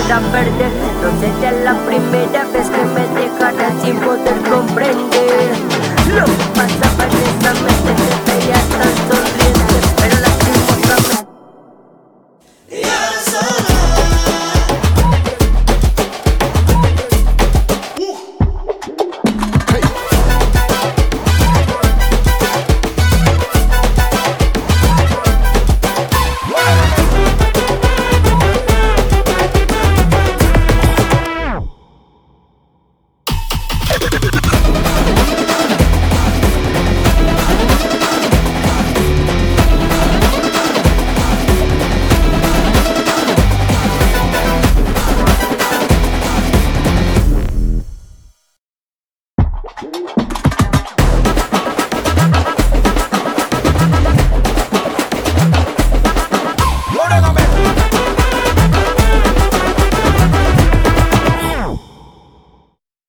para perder. No sería la primera vez que me dejaran sin poder comprender lo que pasaba en